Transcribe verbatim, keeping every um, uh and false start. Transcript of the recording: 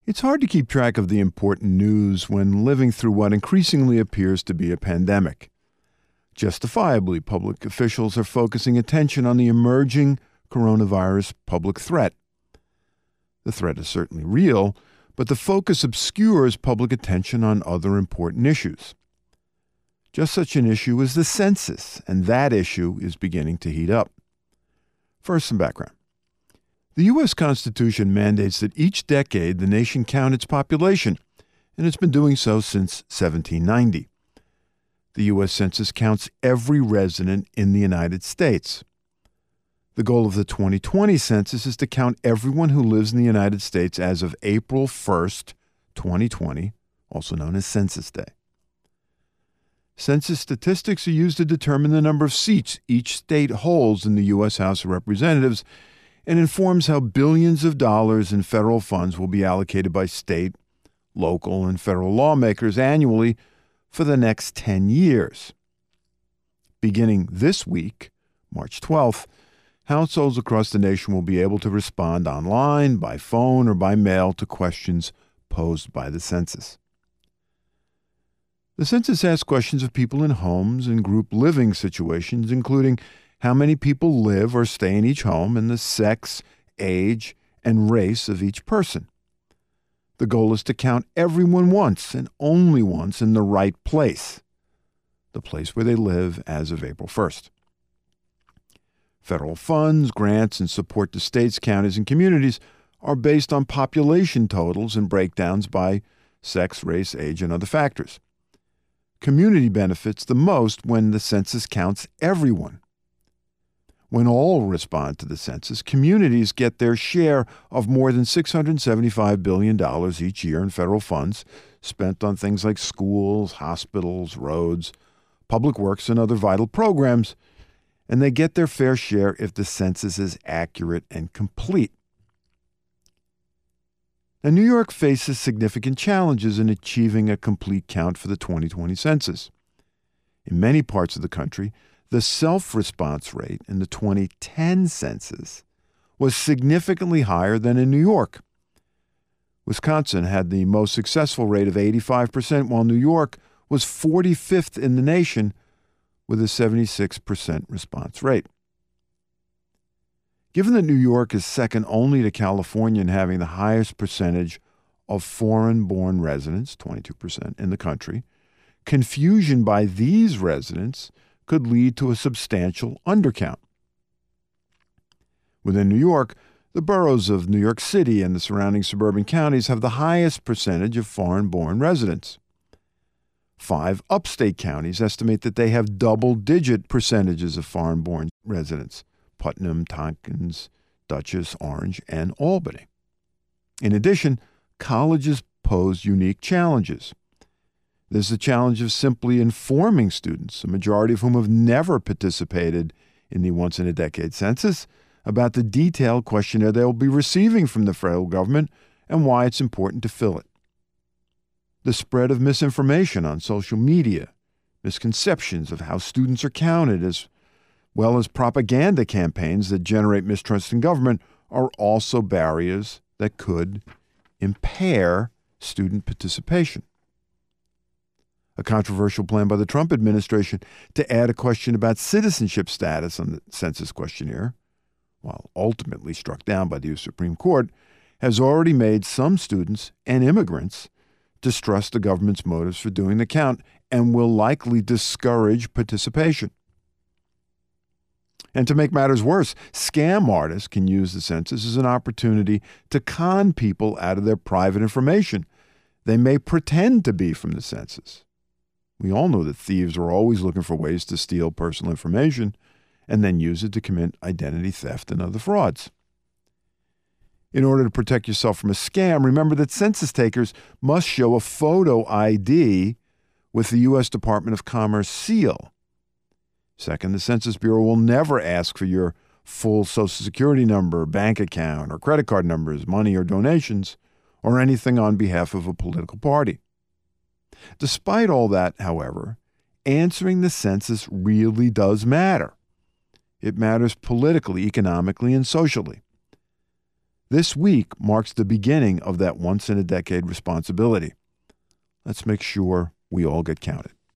It's hard to keep track of the important news when living through what increasingly appears to be a pandemic. Justifiably, public officials are focusing attention on the emerging coronavirus public threat. The threat is certainly real, but the focus obscures public attention on other important issues. Just such an issue is the census, and that issue is beginning to heat up. First, some background. The U S Constitution mandates that each decade the nation count its population, and it's been doing so since seventeen ninety. The U S Census counts every resident in the United States. The goal of the twenty twenty census is to count everyone who lives in the United States as of April first, twenty twenty, also known as Census Day. Census statistics are used to determine the number of seats each state holds in the U S House of Representatives and informs how billions of dollars in federal funds will be allocated by state, local, and federal lawmakers annually for the next ten years. Beginning this week, March twelfth, households across the nation will be able to respond online, by phone, or by mail to questions posed by the census. The census asks questions of people in homes and group living situations, including how many people live or stay in each home and the sex, age, and race of each person. The goal is to count everyone once and only once in the right place, the place where they live as of April first. Federal funds, grants, and support to states, counties, and communities are based on population totals and breakdowns by sex, race, age, and other factors. Community benefits the most when the census counts everyone. When all respond to the census, communities get their share of more than six hundred seventy-five billion dollars each year in federal funds spent on things like schools, hospitals, roads, public works, and other vital programs, and they get their fair share if the census is accurate and complete. Now, New York faces significant challenges in achieving a complete count for the twenty twenty census. In many parts of the country, the self-response rate in the twenty ten census was significantly higher than in New York. Wisconsin had the most successful rate of eighty-five percent, while New York was forty-fifth in the nation with a seventy-six percent response rate. Given that New York is second only to California in having the highest percentage of foreign-born residents, twenty-two percent, in the country, confusion by these residents could lead to a substantial undercount. Within New York, the boroughs of New York City and the surrounding suburban counties have the highest percentage of foreign-born residents. Five upstate counties estimate that they have double-digit percentages of foreign-born residents: Putnam, Tompkins, Dutchess, Orange, and Albany. In addition, colleges pose unique challenges. There's the challenge of simply informing students, a majority of whom have never participated in the once-in-a-decade census, about the detailed questionnaire they will be receiving from the federal government and why it's important to fill it. The spread of misinformation on social media, misconceptions of how students are counted, as well as propaganda campaigns that generate mistrust in government, are also barriers that could impair student participation. A controversial plan by the Trump administration to add a question about citizenship status on the census questionnaire, while ultimately struck down by the U S Supreme Court, has already made some students and immigrants distrust the government's motives for doing the count and will likely discourage participation. And to make matters worse, scam artists can use the census as an opportunity to con people out of their private information they may pretend to be from the census. We all know that thieves are always looking for ways to steal personal information and then use it to commit identity theft and other frauds. In order to protect yourself from a scam, remember that census takers must show a photo I D with the U S Department of Commerce seal. Second, the Census Bureau will never ask for your full Social Security number, bank account, or credit card numbers, money or donations, or anything on behalf of a political party. Despite all that, however, answering the census really does matter. It matters politically, economically, and socially. This week marks the beginning of that once-in-a-decade responsibility. Let's make sure we all get counted.